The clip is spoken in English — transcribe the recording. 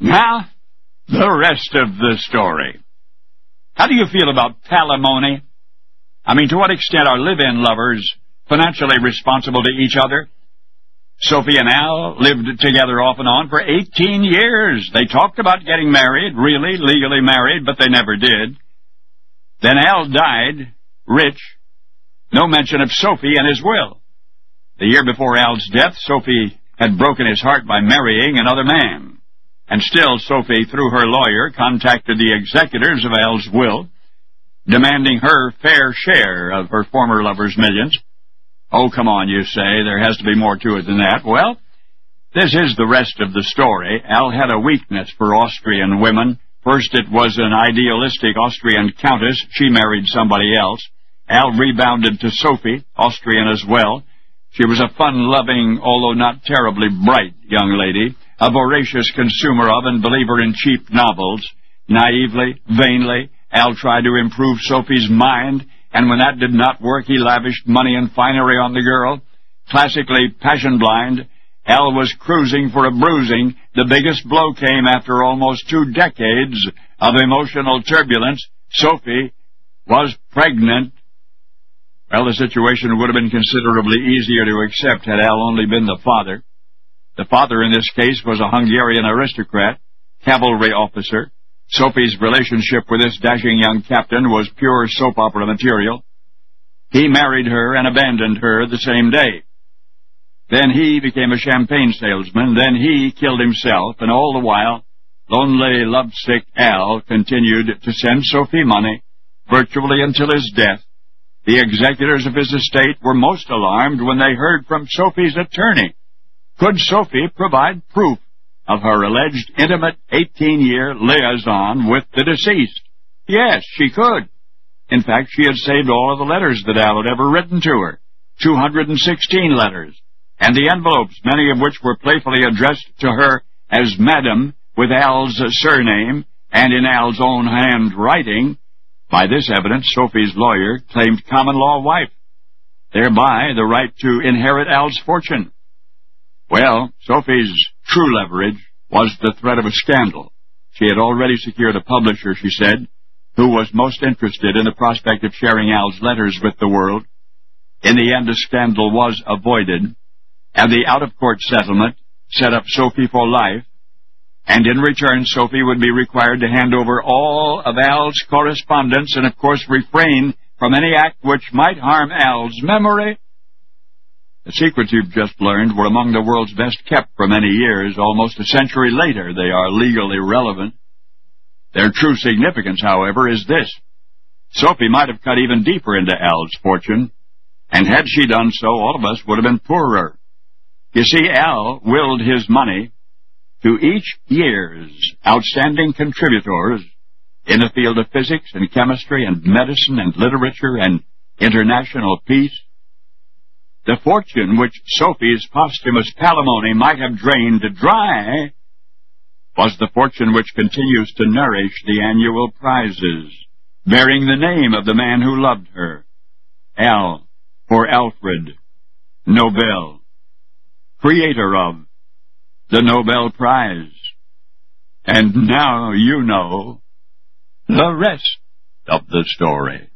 Now, the rest of the story. How do you feel about palimony? I mean, to what extent are live-in lovers financially responsible to each other? Sophie and Al lived together off and on for 18 years. They talked about getting married, really, legally married, but they never did. Then Al died, rich. No mention of Sophie in his will. The year before Al's death, Sophie had broken his heart by marrying another man. And still, Sophie, through her lawyer, contacted the executors of Al's will, demanding her fair share of her former lover's millions. Oh, come on, you say. There has to be more to it than that. Well, this is the rest of the story. Al had a weakness for Austrian women. First, it was an idealistic Austrian countess. She married somebody else. Al rebounded to Sophie, Austrian as well. She was a fun-loving, although not terribly bright young lady, a voracious consumer of and believer in cheap novels. Naively, vainly, Al tried to improve Sophie's mind, and when that did not work, he lavished money and finery on the girl. Classically passion-blind, Al was cruising for a bruising. The biggest blow came after almost 2 decades of emotional turbulence. Sophie was pregnant. Well, the situation would have been considerably easier to accept had Al only been the father. The father in this case was a Hungarian aristocrat, cavalry officer. Sophie's relationship with this dashing young captain was pure soap opera material. He married her and abandoned her the same day. Then he became a champagne salesman. Then he killed himself, and all the while, lonely, lovesick Al continued to send Sophie money, virtually until his death. The executors of his estate were most alarmed when they heard from Sophie's attorney. Could Sophie provide proof of her alleged intimate 18-year liaison with the deceased? Yes, she could. In fact, she had saved all of the letters that Al had ever written to her, 216 letters, and the envelopes, many of which were playfully addressed to her as Madam, with Al's surname, and in Al's own handwriting. By this evidence, Sophie's lawyer claimed common-law wife, thereby the right to inherit Al's fortune. Well, Sophie's true leverage was the threat of a scandal. She had already secured a publisher, she said, who was most interested in the prospect of sharing Al's letters with the world. In the end, a scandal was avoided, and the out-of-court settlement set up Sophie for life, and in return, Sophie would be required to hand over all of Al's correspondence and, of course, refrain from any act which might harm Al's memory. The secrets you've just learned were among the world's best kept for many years. Almost a century later, they are legally relevant. Their true significance, however, is this. Sophie might have cut even deeper into Al's fortune, and had she done so, all of us would have been poorer. You see, Al willed his money to each year's outstanding contributors in the field of physics and chemistry and medicine and literature and international peace. The fortune which Sophie's posthumous palimony might have drained dry was the fortune which continues to nourish the annual prizes, bearing the name of the man who loved her, Al, for Alfred Nobel, creator of the Nobel Prize. And now you know the rest of the story.